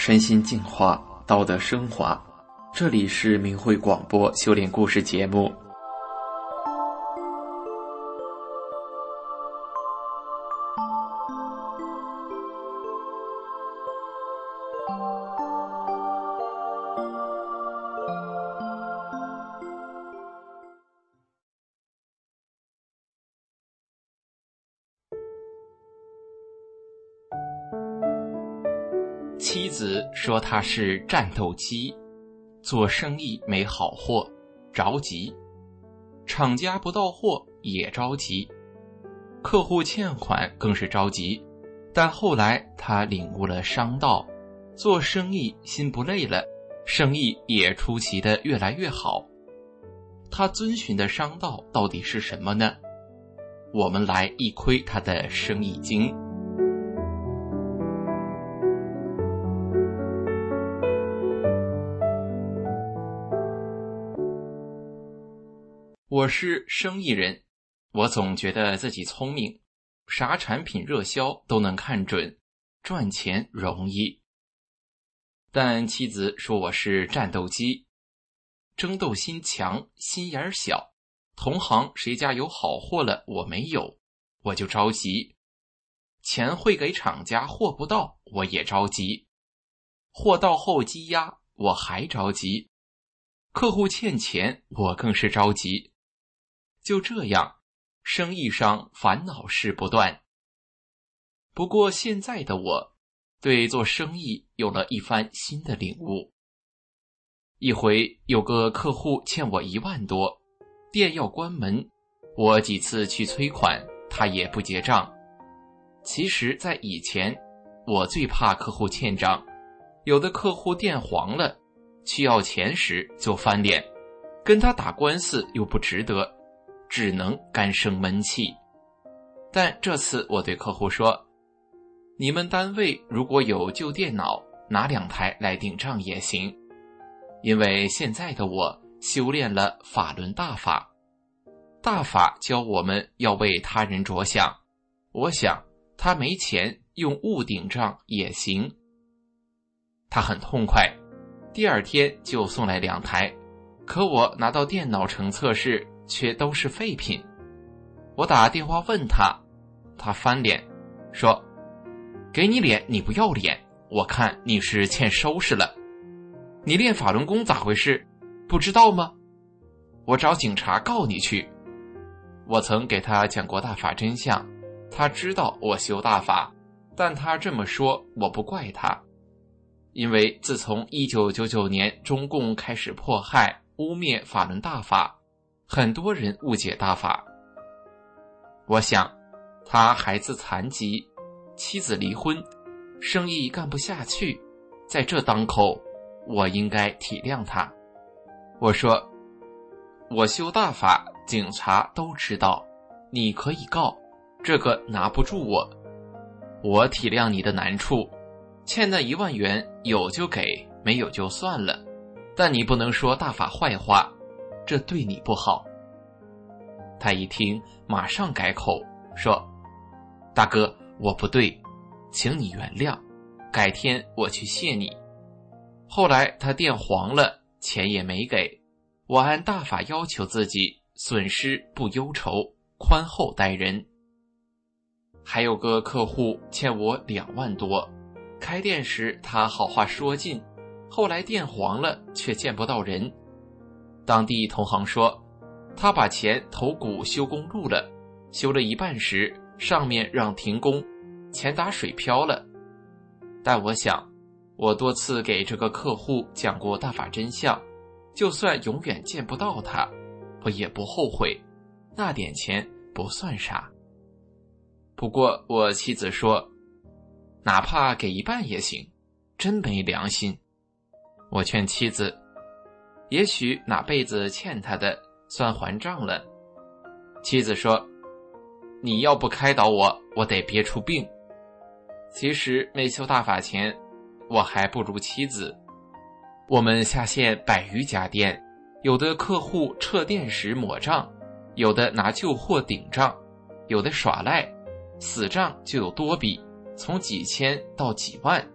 身心净化，道德升华。这里是明慧广播修炼故事节目。 妻子说他是战斗机，做生意没好货，着急；厂家不到货也着急，客户欠款更是着急。但后来他领悟了商道，做生意心不累了，生意也出奇的越来越好。他遵循的商道到底是什么呢？我们来一窥他的生意经。我是生意人，我总觉得自己聪明，啥产品热销都能看准，赚钱容易。但妻子说我是战斗机，争斗心强，心眼小，同行谁家有好货了我没有，我就着急。钱汇给厂家，货不到我也着急，货到后积压我还着急，客户欠钱我更是着急。就这样，生意上烦恼事不断。不过现在的我对做生意有了一番新的领悟。一回有个客户欠我1万多，店要关门，我几次去催款，他也不结账。其实在以前，我最怕客户欠账，有的客户店黄了，去要钱时就翻脸，跟他打官司又不值得，只能干生闷气。但这次我对客户说，你们单位如果有旧电脑，拿2台来顶账也行。因为现在的我修炼了法轮大法，大法教我们要为他人着想，我想他没钱用物顶账也行。他很痛快，第2天就送来2台，可我拿到电脑成测试却都是废品。我打电话问他，他翻脸说，给你脸你不要脸，我看你是欠收拾了。你练法轮功咋回事？不知道吗？我找警察告你去。我曾给他讲过大法真相，他知道我修大法，但他这么说我不怪他。因为自从1999年中共开始迫害污蔑法轮大法，很多人误解大法。我想他孩子残疾，妻子离婚，生意干不下去，在这当口我应该体谅他。我说，我修大法警察都知道，你可以告，这个拿不住我。我体谅你的难处，欠那1万元有就给，没有就算了，但你不能说大法坏话，这对你不好。他一听马上改口说，大哥我不对，请你原谅，改天我去谢你。后来他店黄了，钱也没给，我按大法要求自己损失不忧愁，宽厚待人。还有个客户欠我2万多，开店时他好话说尽，后来店黄了却见不到人。当地同行说，他把钱投股修公路了，修了一半时上面让停工，钱打水漂了。但我想，我多次给这个客户讲过大法真相，就算永远见不到他，我也不后悔，那点钱不算啥。不过我妻子说，哪怕给1半也行，真没良心。我劝妻子，也许哪辈子欠他的算还账了。妻子说，你要不开导我，我得憋出病。其实没修大法前，我还不如妻子。我们下线100余家店，有的客户撤店时抹账，有的拿旧货顶账，有的耍赖，死账就有多笔，从几千到几万，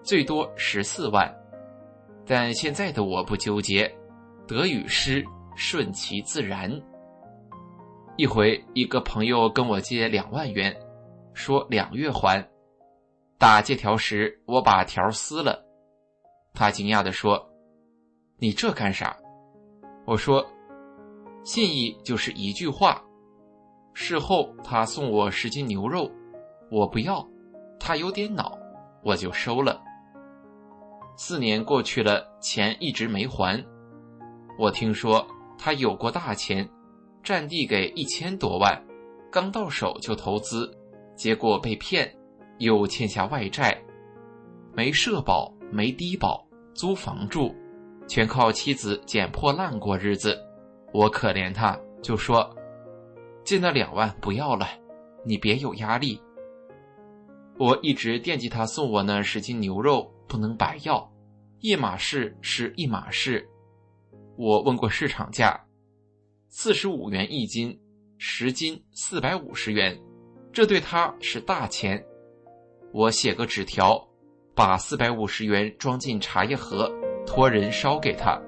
最多14万。但现在的我不纠结，得与失，顺其自然。一回，一个朋友跟我借2万元，说2月还。打借条时，我把条撕了。他惊讶地说：“你这干啥？”我说：“信意就是一句话。”事后他送我10斤牛肉，我不要，他有点恼，我就收了。4年过去了，钱一直没还。我听说他有过大钱，占地给1000多万，刚到手就投资，结果被骗，又欠下外债，没社保，没低保，租房住，全靠妻子捡破烂过日子。我可怜他，就说：“借那2万不要了，你别有压力。”我一直惦记他送我那10斤牛肉，不能白要，一码事是一码事。我问过市场价，45元1斤，10斤450元，这对他是大钱。我写个纸条，把450元装进茶叶盒，托人烧给他。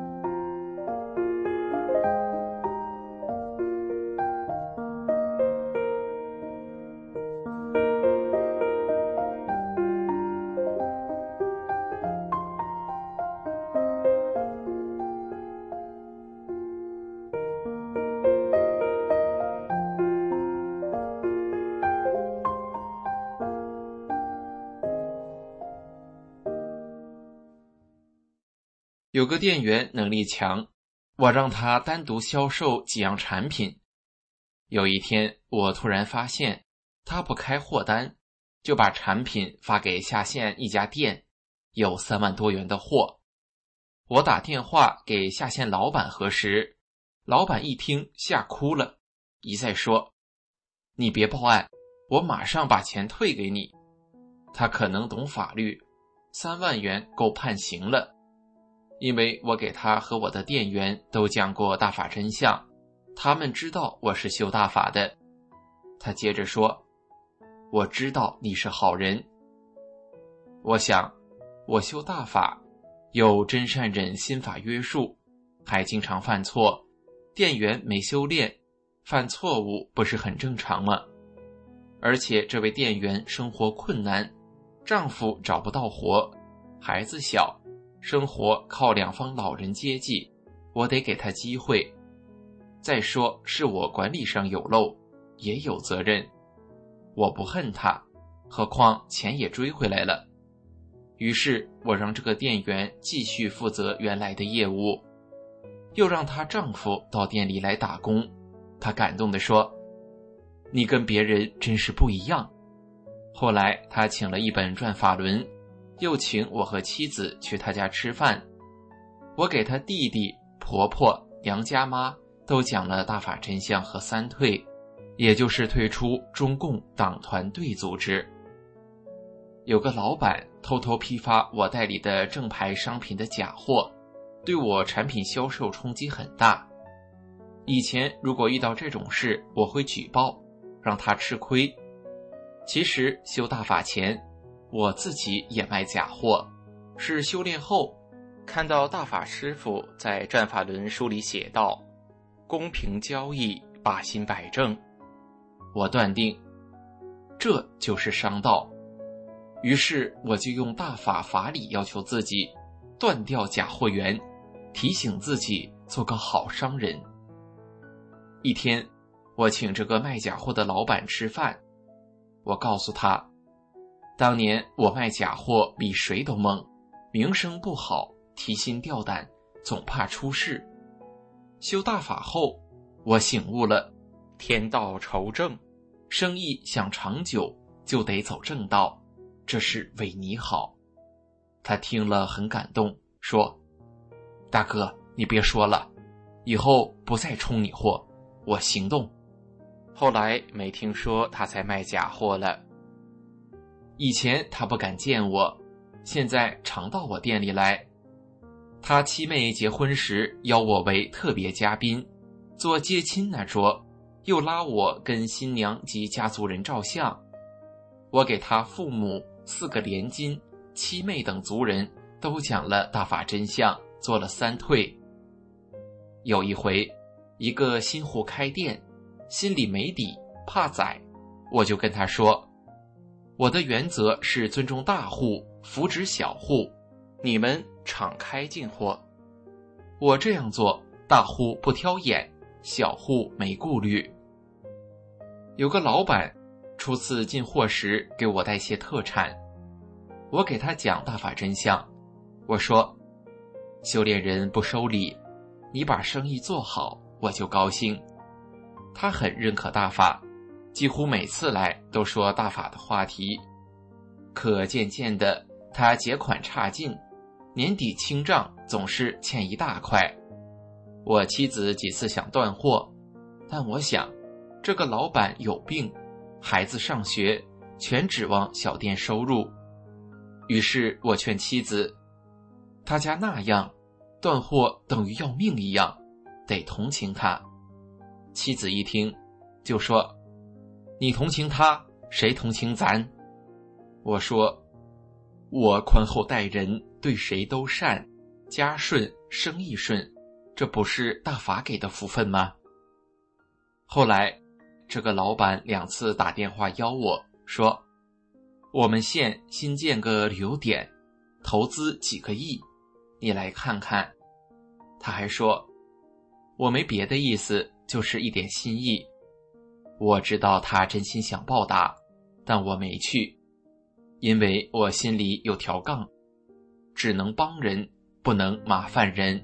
有个店员能力强，我让他单独销售几样产品。有一天，我突然发现他不开货单，就把产品发给下线一家店，有3万多元的货。我打电话给下线老板核实，老板一听吓哭了，一再说：“你别报案，我马上把钱退给你。”他可能懂法律，3万元够判刑了。因为我给他和我的店员都讲过大法真相，他们知道我是修大法的。他接着说：“我知道你是好人。”我想，我修大法，有真善忍心法约束，还经常犯错，店员没修炼，犯错误不是很正常吗？而且这位店员生活困难，丈夫找不到活，孩子小，生活靠2方老人接济，我得给他机会。再说是我管理上有漏，也有责任。我不恨他，何况钱也追回来了。于是我让这个店员继续负责原来的业务，又让她丈夫到店里来打工。她感动地说：“你跟别人真是不一样。”后来她请了一本转法轮，又请我和妻子去他家吃饭。我给他弟弟、婆婆、娘家妈都讲了大法真相和3退，也就是退出中共党团队组织。有个老板偷偷批发我代理的正牌商品的假货，对我产品销售冲击很大。以前如果遇到这种事，我会举报，让他吃亏。其实修大法前，我自己也卖假货，是修炼后看到大法师父在《转法轮》书里写道：“公平交易，把心摆正。”我断定这就是商道，于是我就用大法法理要求自己断掉假货源，提醒自己做个好商人。一天，我请这个卖假货的老板吃饭，我告诉他，当年我卖假货比谁都猛，名声不好，提心吊胆，总怕出事。修大法后，我醒悟了，天道酬正，生意想长久就得走正道，这是为你好。他听了很感动，说：“大哥，你别说了，以后不再充你货，我行动。”后来没听说他才卖假货了。以前他不敢见我，现在常到我店里来。他七妹结婚时邀我为特别嘉宾，做接亲那桌，又拉我跟新娘及家族人照相。我给他父母4个连金， 七妹等族人都讲了大法真相，做了3退。有一回，一个新户开店，心里没底，怕宰，我就跟他说，我的原则是尊重大户，扶植小户，你们敞开进货。我这样做，大户不挑眼，小户没顾虑。有个老板初次进货时给我带些特产，我给他讲大法真相，我说，修炼人不收礼，你把生意做好，我就高兴。他很认可大法，几乎每次来都说大法的话题。可渐渐的，他结款差劲，年底清账总是欠一大块。我妻子几次想断货，但我想，这个老板有病，孩子上学，全指望小店收入。于是我劝妻子，他家那样，断货等于要命一样，得同情他。妻子一听，就说，你同情他，谁同情咱？我说，我宽厚待人，对谁都善，家顺，生意顺，这不是大法给的福分吗？后来，这个老板2次打电话邀我，说，我们县新建个旅游点，投资几个亿，你来看看。他还说，我没别的意思，就是一点心意。我知道他真心想报答，但我没去，因为我心里有条杠，只能帮人，不能麻烦人。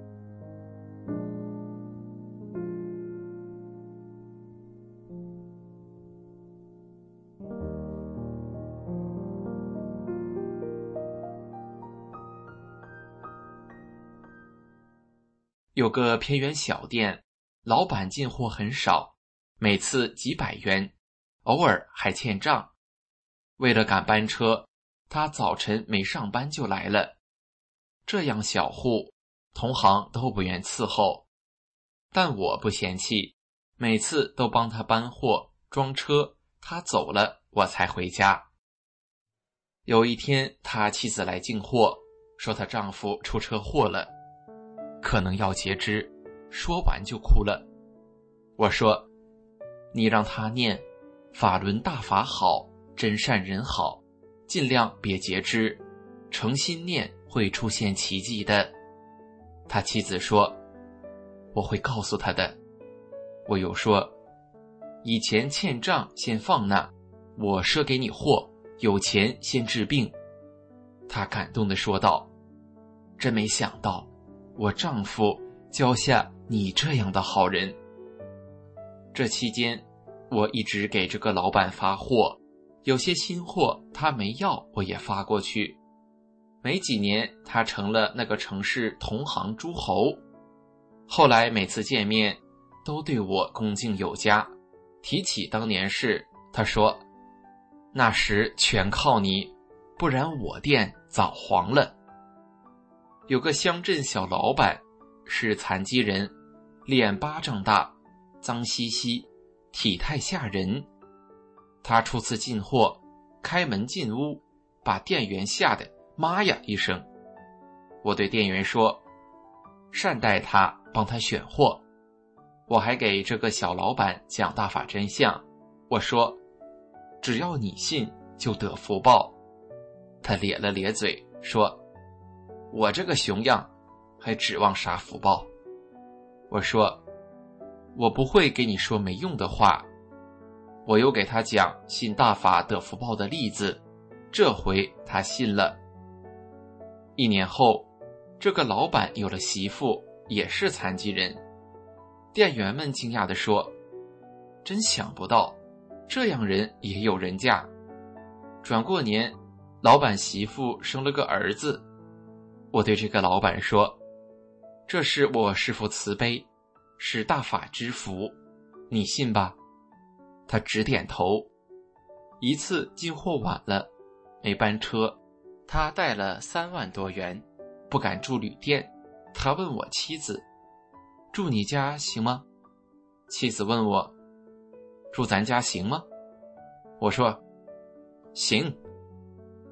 有个偏远小店，老板进货很少，每次几百元，偶尔还欠账。为了赶班车，他早晨没上班就来了。这样小户，同行都不愿伺候，但我不嫌弃，每次都帮他搬货、装车，他走了，我才回家。有一天，他妻子来进货，说她丈夫出车祸了，可能要截肢，说完就哭了。我说，你让他念法轮大法好，真善人好，尽量别截肢，诚心念会出现奇迹的。他妻子说，我会告诉他的。我又说，以前欠账先放那，我赊给你货，有钱先治病。他感动地说道，真没想到我丈夫交下你这样的好人。这期间，我一直给这个老板发货，有些新货他没要，我也发过去。没几年，他成了那个城市同行诸侯。后来每次见面，都对我恭敬有加。提起当年事，他说，那时全靠你，不然我店早黄了。有个乡镇小老板，是残疾人，脸巴掌大，脏兮兮，体态吓人。他初次进货，开门进屋，把店员吓得妈呀一声。我对店员说，善待他，帮他选货。我还给这个小老板讲大法真相，我说，只要你信，就得福报。他咧了咧嘴，说，我这个熊样，还指望啥福报？我说，我不会给你说没用的话。我又给他讲信大法得福报的例子，这回他信了。1年后，这个老板有了媳妇，也是残疾人。店员们惊讶地说，真想不到，这样人也有人嫁。转过年，老板媳妇生了个儿子。我对这个老板说，这是我师父慈悲，是大法之福，你信吧？他直点头。一次进货晚了，没班车，他带了3万多元，不敢住旅店。他问我妻子，住你家行吗？妻子问我，住咱家行吗？我说，行。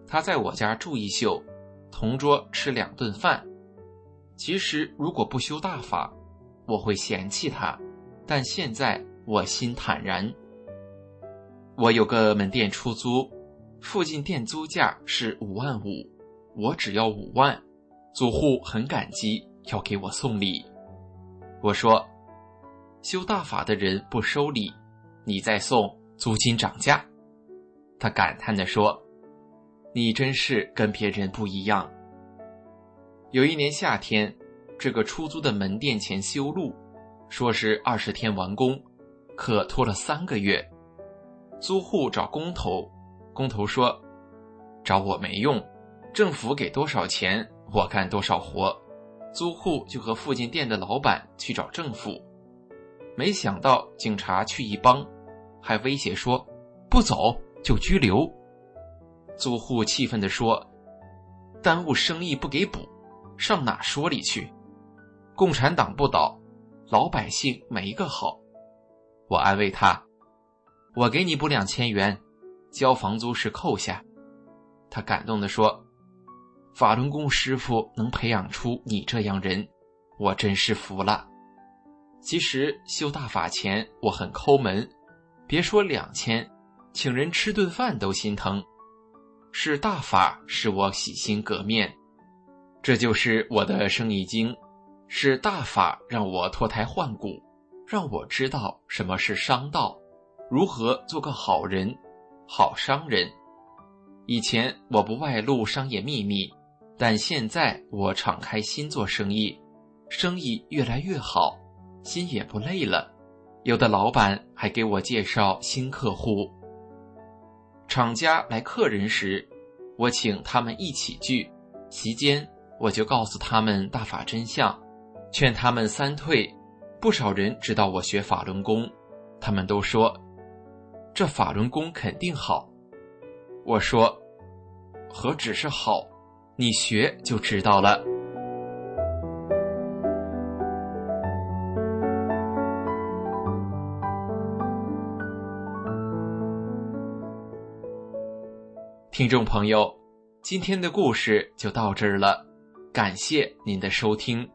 他在我家住一宿，同桌吃2顿饭。其实如果不修大法，我会嫌弃他，但现在我心坦然。我有个门店出租，附近店租价是5万5，我只要5万，租户很感激，要给我送礼。我说，修大法的人不收礼，你再送，租金涨价。他感叹地说，你真是跟别人不一样。有一年夏天，这个出租的门店前修路，说是20天完工，可拖了3个月。租户找工头，工头说，找我没用，政府给多少钱，我干多少活。租户就和附近店的老板去找政府，没想到警察去一帮，还威胁说，不走就拘留。租户气愤地说，耽误生意不给补，上哪说理去？共产党不倒，老百姓没个好。我安慰他，我给你补2000元，交房租时扣下。他感动地说，法轮功师傅能培养出你这样人，我真是服了。其实修大法前我很抠门，别说2000，请人吃顿饭都心疼。是大法使我洗心革面，这就是我的生意经，是大法让我脱胎换骨，让我知道什么是商道，如何做个好人、好商人。以前我不外露商业秘密，但现在我敞开心做生意，生意越来越好，心也不累了。有的老板还给我介绍新客户。厂家来客人时，我请他们一起聚，席间我就告诉他们大法真相，劝他们3退。不少人知道我学法轮功，他们都说，这法轮功肯定好。我说，何止是好，你学就知道了。听众朋友，今天的故事就到这儿了，感谢您的收听。